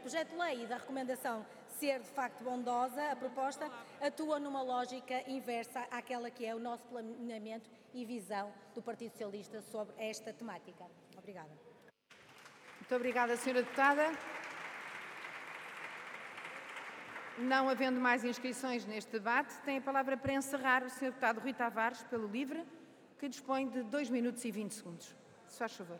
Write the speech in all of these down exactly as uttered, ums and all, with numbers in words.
projeto de lei e da recomendação ser de facto bondosa, a proposta atua numa lógica inversa àquela que é o nosso planeamento e visão do Partido Socialista sobre esta temática. Obrigada. Muito obrigada, senhora Deputada. Não havendo mais inscrições neste debate, tem a palavra para encerrar o senhor Deputado Rui Tavares, pelo LIVRE, que dispõe de dois minutos e vinte segundos. Se faz favor.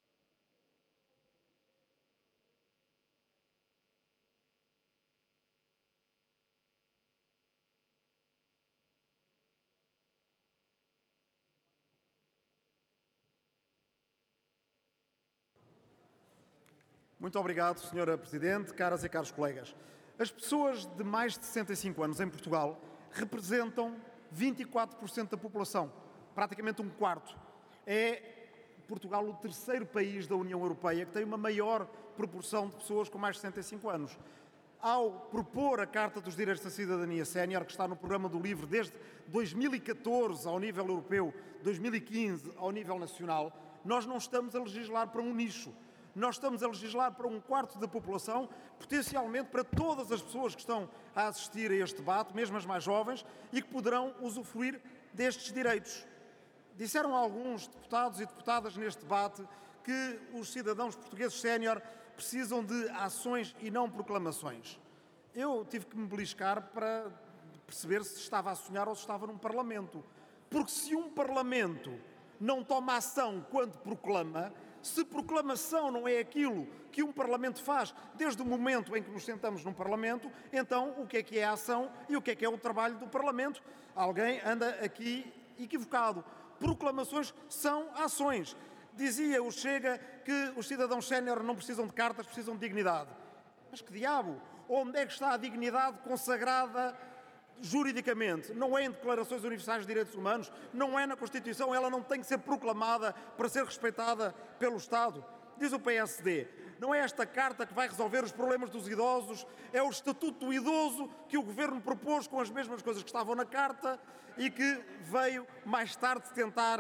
Muito obrigado, senhora Presidente, caras e caros colegas. As pessoas de mais de sessenta e cinco anos em Portugal representam vinte e quatro por cento da população, praticamente um quarto. É Portugal o terceiro país da União Europeia que tem uma maior proporção de pessoas com mais de sessenta e cinco anos. Ao propor a Carta dos Direitos da Cidadania Sénior, que está no programa do LIVRE desde dois mil e catorze ao nível europeu, dois mil e quinze ao nível nacional, nós não estamos a legislar para um nicho. Nós estamos a legislar para um quarto da população, potencialmente para todas as pessoas que estão a assistir a este debate, mesmo as mais jovens, e que poderão usufruir destes direitos. Disseram alguns deputados e deputadas neste debate que os cidadãos portugueses sénior precisam de ações e não proclamações. Eu tive que me beliscar para perceber se estava a sonhar ou se estava num Parlamento. Porque se um Parlamento não toma ação quando proclama, se proclamação não é aquilo que um Parlamento faz desde o momento em que nos sentamos num Parlamento, então o que é que é a ação e o que é que é o trabalho do Parlamento? Alguém anda aqui equivocado. Proclamações são ações. Dizia o Chega que os cidadãos sénior não precisam de cartas, precisam de dignidade. Mas que diabo? Onde é que está a dignidade consagrada juridicamente? Não é em declarações universais de direitos humanos, não é na Constituição, ela não tem que ser proclamada para ser respeitada pelo Estado. Diz o P S D, não é esta carta que vai resolver os problemas dos idosos, é o Estatuto do Idoso que o Governo propôs com as mesmas coisas que estavam na carta e que veio mais tarde tentar, uh,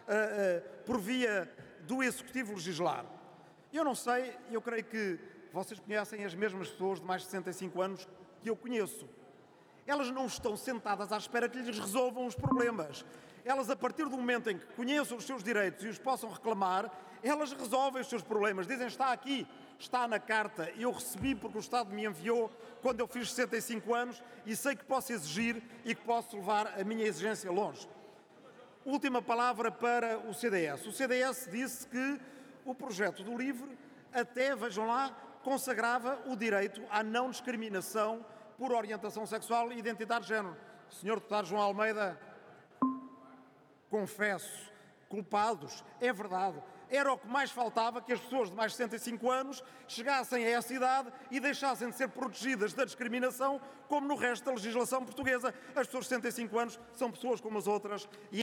uh, por via do Executivo, legislar. Eu não sei, eu creio que vocês conhecem as mesmas pessoas de mais de sessenta e cinco anos que eu conheço. Elas não estão sentadas à espera que lhes resolvam os problemas. Elas, a partir do momento em que conheçam os seus direitos e os possam reclamar, elas resolvem os seus problemas. Dizem, está aqui, está na carta, eu recebi porque o Estado me enviou quando eu fiz sessenta e cinco anos e sei que posso exigir e que posso levar a minha exigência longe. Última palavra para o C D S. O C D S disse que o projeto do LIVRE até, vejam lá, consagrava o direito à não discriminação por orientação sexual e identidade de género. senhor Deputado João Almeida, confesso, culpados, é verdade. Era o que mais faltava, que as pessoas de mais de sessenta e cinco anos chegassem a essa idade e deixassem de ser protegidas da discriminação, como no resto da legislação portuguesa. As pessoas de sessenta e cinco anos são pessoas como as outras. E...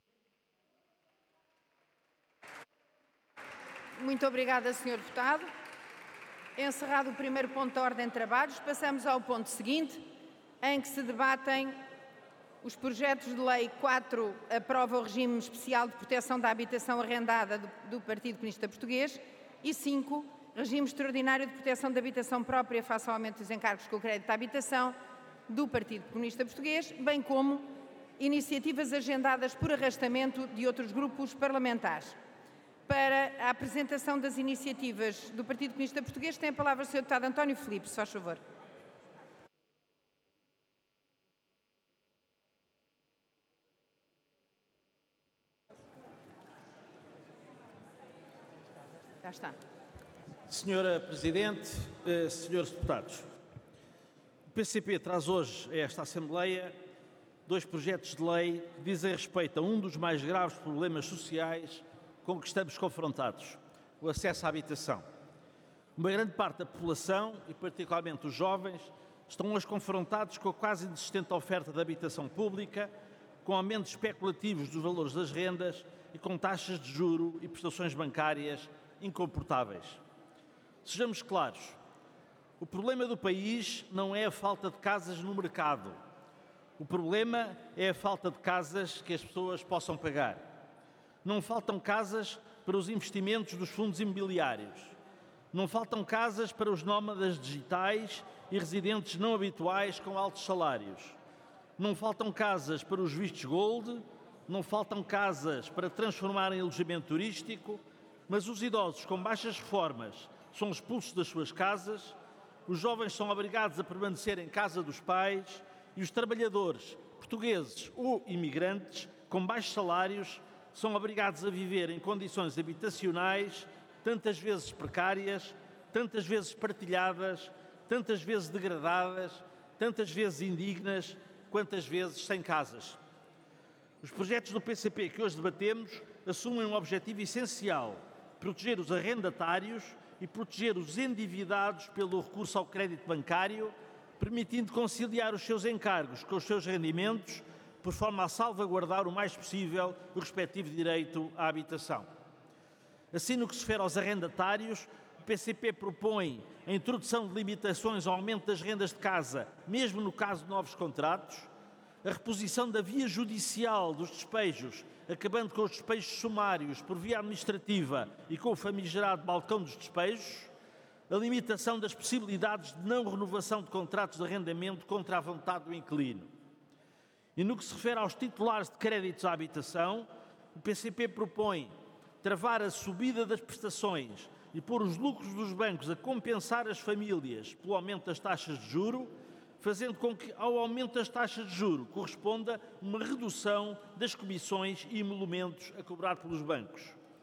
Muito obrigada, senhor Deputado. Encerrado o primeiro ponto da ordem de trabalhos, passamos ao ponto seguinte, em que se debatem os projetos de lei quatro, aprova o regime especial de proteção da habitação arrendada do, do Partido Comunista Português, e cinco, regime extraordinário de proteção da habitação própria face ao aumento dos encargos com o crédito à habitação do Partido Comunista Português, bem como iniciativas agendadas por arrastamento de outros grupos parlamentares. Para a apresentação das iniciativas do Partido Comunista Português, tem a palavra o senhor Deputado António Filipe, se faz favor. Já está. Senhora Presidente, eh, senhores deputados, o P C P traz hoje a esta Assembleia dois projetos de lei que dizem respeito a um dos mais graves problemas sociais com que estamos confrontados, o acesso à habitação. Uma grande parte da população, e particularmente os jovens, estão hoje confrontados com a quase inexistente oferta de habitação pública, com aumentos especulativos dos valores das rendas e com taxas de juro e prestações bancárias incomportáveis. Sejamos claros, o problema do país não é a falta de casas no mercado. O problema é a falta de casas que as pessoas possam pagar. Não faltam casas para os investimentos dos fundos imobiliários. Não faltam casas para os nómadas digitais e residentes não habituais com altos salários. Não faltam casas para os vistos gold, não faltam casas para transformar em alojamento turístico, mas os idosos com baixas reformas são expulsos das suas casas, os jovens são obrigados a permanecer em casa dos pais e os trabalhadores, portugueses ou imigrantes, com baixos salários, são obrigados a viver em condições habitacionais tantas vezes precárias, tantas vezes partilhadas, tantas vezes degradadas, tantas vezes indignas, quantas vezes sem casas. Os projetos do P C P que hoje debatemos assumem um objetivo essencial: proteger os arrendatários e proteger os endividados pelo recurso ao crédito bancário, permitindo conciliar os seus encargos com os seus rendimentos, por forma a salvaguardar o mais possível o respectivo direito à habitação. Assim, no que se refere aos arrendatários, o P C P propõe a introdução de limitações ao aumento das rendas de casa, mesmo no caso de novos contratos, a reposição da via judicial dos despejos, acabando com os despejos sumários por via administrativa e com o famigerado balcão dos despejos, a limitação das possibilidades de não renovação de contratos de arrendamento contra a vontade do inquilino. E no que se refere aos titulares de créditos à habitação, o P C P propõe travar a subida das prestações e pôr os lucros dos bancos a compensar as famílias pelo aumento das taxas de juro, fazendo com que ao aumento das taxas de juro corresponda uma redução das comissões e emolumentos a cobrar pelos bancos.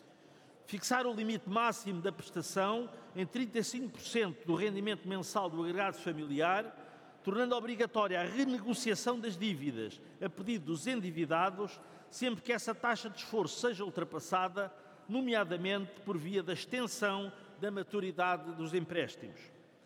Fixar o limite máximo da prestação em trinta e cinco por cento do rendimento mensal do agregado familiar, tornando obrigatória a renegociação das dívidas a pedido dos endividados, sempre que essa taxa de esforço seja ultrapassada, nomeadamente por via da extensão da maturidade dos empréstimos.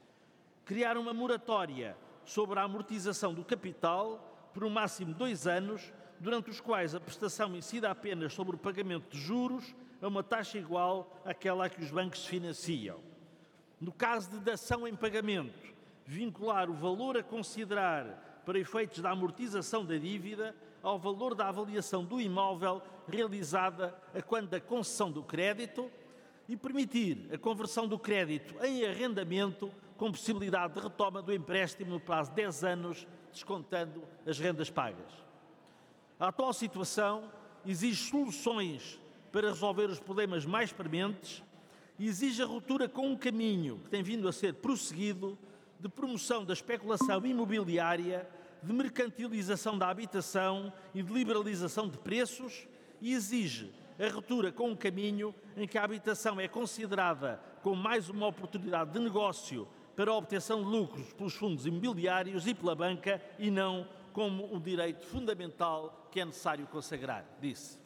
Criar uma moratória sobre a amortização do capital por um máximo de dois anos, durante os quais a prestação incida apenas sobre o pagamento de juros a uma taxa igual àquela a que os bancos se financiam. No caso de dação em pagamento, vincular o valor a considerar para efeitos da amortização da dívida ao valor da avaliação do imóvel realizada a quando da concessão do crédito e permitir a conversão do crédito em arrendamento com possibilidade de retoma do empréstimo no prazo de dez anos, descontando as rendas pagas. A atual situação exige soluções para resolver os problemas mais prementes e exige a ruptura com um caminho que tem vindo a ser prosseguido de promoção da especulação imobiliária, de mercantilização da habitação e de liberalização de preços, e exige a ruptura com um caminho em que a habitação é considerada como mais uma oportunidade de negócio para a obtenção de lucros pelos fundos imobiliários e pela banca, e não como um direito fundamental que é necessário consagrar, disse.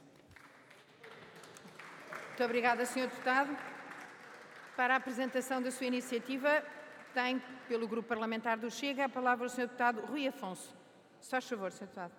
Muito obrigada, senhor Deputado. Para a apresentação da sua iniciativa, tem, pelo Grupo Parlamentar do Chega, a palavra o senhor Deputado Rui Afonso. Se faz favor, senhor Deputado.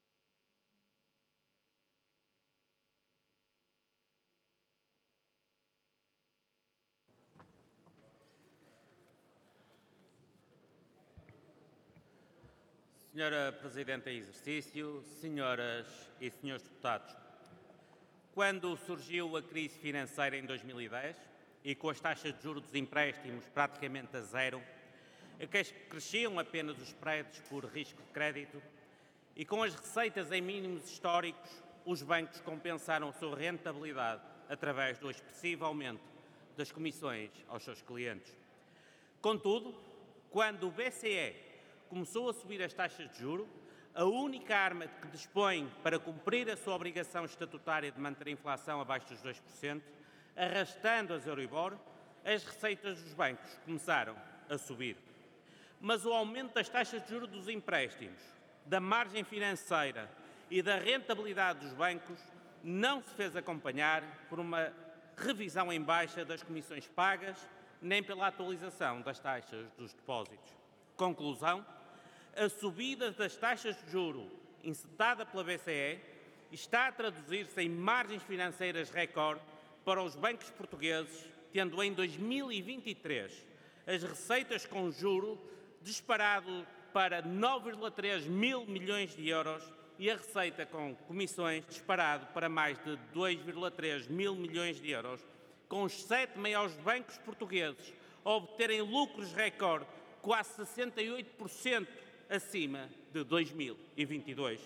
Senhora Presidente em exercício, senhoras e senhores deputados, quando surgiu a crise financeira em dois mil e dez e com as taxas de juros dos empréstimos praticamente a zero, a que cresciam apenas os spreads por risco de crédito e com as receitas em mínimos históricos, os bancos compensaram a sua rentabilidade através do expressivo aumento das comissões aos seus clientes. Contudo, quando o B C E começou a subir as taxas de juros, a única arma que dispõe para cumprir a sua obrigação estatutária de manter a inflação abaixo dos dois por cento, arrastando as Euribor, as receitas dos bancos começaram a subir. Mas o aumento das taxas de juros dos empréstimos, da margem financeira e da rentabilidade dos bancos não se fez acompanhar por uma revisão em baixa das comissões pagas, nem pela atualização das taxas dos depósitos. Conclusão: a subida das taxas de juro incitada pela B C E está a traduzir-se em margens financeiras recorde para os bancos portugueses, tendo em dois mil e vinte e três as receitas com juro disparado para nove vírgula três mil milhões de euros e a receita com comissões disparado para mais de dois vírgula três mil milhões de euros, com os sete maiores bancos portugueses a obterem lucros recorde quase sessenta e oito por cento acima de dois mil e vinte e dois.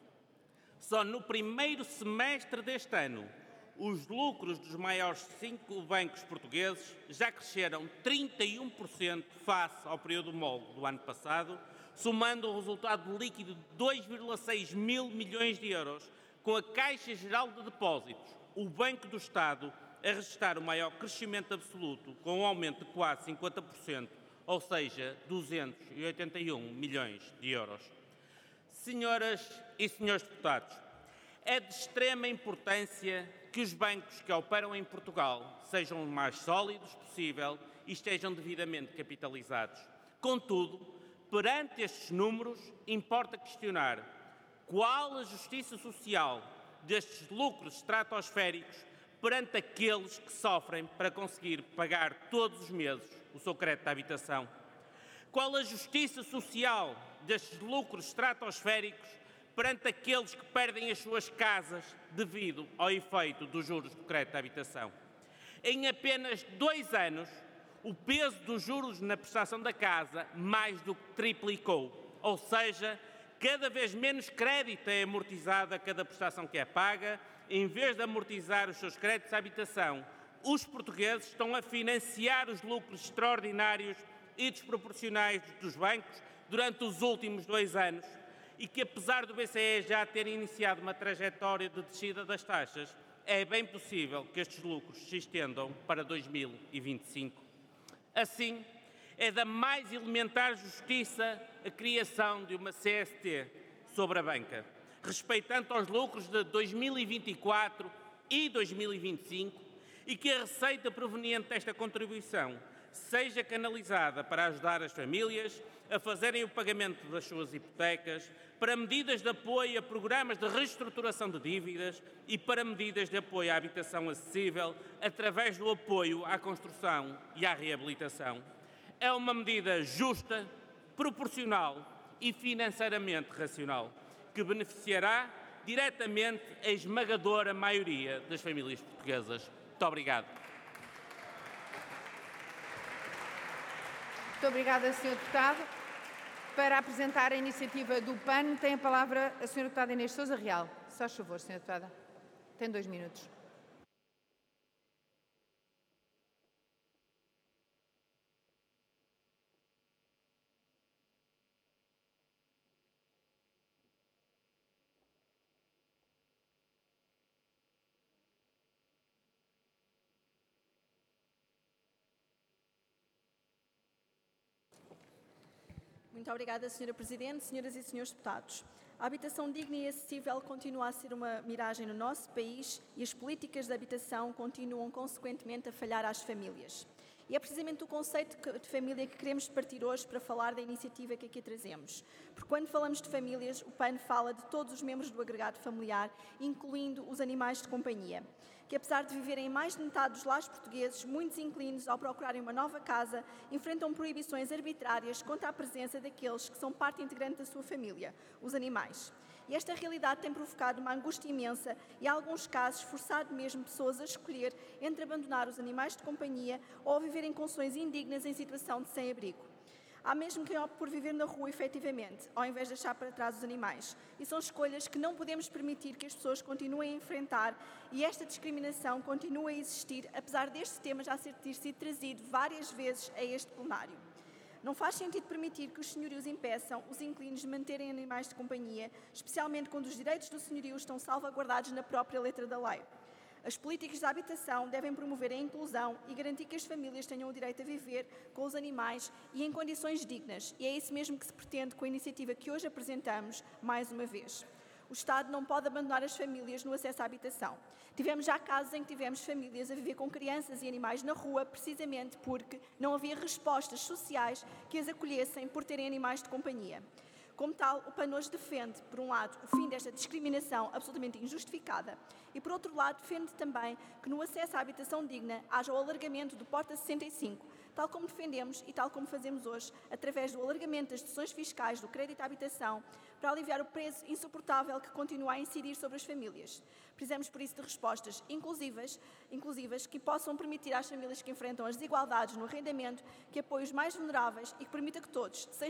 Só no primeiro semestre deste ano, os lucros dos maiores cinco bancos portugueses já cresceram trinta e um por cento face ao período homólogo do ano passado, somando um resultado líquido de dois vírgula seis mil milhões de euros, com a Caixa Geral de Depósitos, o Banco do Estado, a registrar o maior crescimento absoluto, com um aumento de quase cinquenta por cento, ou seja, duzentos e oitenta e um milhões de euros. Senhoras e senhores deputados, é de extrema importância que os bancos que operam em Portugal sejam o mais sólidos possível e estejam devidamente capitalizados. Contudo, perante estes números, importa questionar qual a justiça social destes lucros estratosféricos perante aqueles que sofrem para conseguir pagar todos os meses o seu crédito de habitação. Qual a justiça social destes lucros estratosféricos perante aqueles que perdem as suas casas devido ao efeito dos juros do crédito de habitação? Em apenas dois anos, o peso dos juros na prestação da casa mais do que triplicou, ou seja, cada vez menos crédito é amortizado a cada prestação que é paga. Em vez de amortizar os seus créditos de habitação, os portugueses estão a financiar os lucros extraordinários e desproporcionais dos bancos durante os últimos dois anos e que, apesar do B C E já ter iniciado uma trajetória de descida das taxas, é bem possível que estes lucros se estendam para dois mil e vinte e cinco. Assim, é da mais elementar justiça a criação de uma C S T sobre a banca, respeitando aos lucros de dois mil e vinte e quatro e dois mil e vinte e cinco, e que a receita proveniente desta contribuição seja canalizada para ajudar as famílias a fazerem o pagamento das suas hipotecas, para medidas de apoio a programas de reestruturação de dívidas e para medidas de apoio à habitação acessível através do apoio à construção e à reabilitação. É uma medida justa, proporcional e financeiramente racional, que beneficiará diretamente a esmagadora maioria das famílias portuguesas. Muito obrigado. Muito obrigada, senhor Deputado. Para apresentar a iniciativa do P A N, tem a palavra a senhora Deputada Inês Sousa Real. Se faz favor, senhora Deputada. Tem dois minutos. Muito obrigada, senhora Presidente, senhoras e senhores deputados. A habitação digna e acessível continua a ser uma miragem no nosso país e as políticas de habitação continuam, consequentemente, a falhar às famílias. E é precisamente o conceito de família que queremos partir hoje para falar da iniciativa que aqui trazemos. Porque quando falamos de famílias, o P A N fala de todos os membros do agregado familiar, incluindo os animais de companhia, que apesar de viverem em mais de metade dos lares portugueses, muitos inquilinos, ao procurarem uma nova casa, enfrentam proibições arbitrárias contra a presença daqueles que são parte integrante da sua família, os animais. E esta realidade tem provocado uma angústia imensa e, em alguns casos, forçado mesmo pessoas a escolher entre abandonar os animais de companhia ou viver em condições indignas em situação de sem-abrigo. Há mesmo quem opte por viver na rua, efetivamente, ao invés de deixar para trás os animais. E são escolhas que não podemos permitir que as pessoas continuem a enfrentar e esta discriminação continua a existir, apesar deste tema já ter sido trazido várias vezes a este plenário. Não faz sentido permitir que os senhorios impeçam os inquilinos de manterem animais de companhia, especialmente quando os direitos do senhorio estão salvaguardados na própria letra da lei. As políticas de habitação devem promover a inclusão e garantir que as famílias tenham o direito a viver com os animais e em condições dignas. E é isso mesmo que se pretende com a iniciativa que hoje apresentamos mais uma vez. O Estado não pode abandonar as famílias no acesso à habitação. Tivemos já casos em que tivemos famílias a viver com crianças e animais na rua, precisamente porque não havia respostas sociais que as acolhessem por terem animais de companhia. Como tal, o P A N hoje defende, por um lado, o fim desta discriminação absolutamente injustificada e, por outro lado, defende também que no acesso à habitação digna haja o alargamento do Porta sessenta e cinco, tal como defendemos e tal como fazemos hoje, através do alargamento das deduções fiscais do crédito à habitação, para aliviar o preço insuportável que continua a incidir sobre as famílias. Precisamos, por isso, de respostas inclusivas, inclusivas que possam permitir às famílias que enfrentam as desigualdades no arrendamento que apoiem os mais vulneráveis e que permita que todos, seja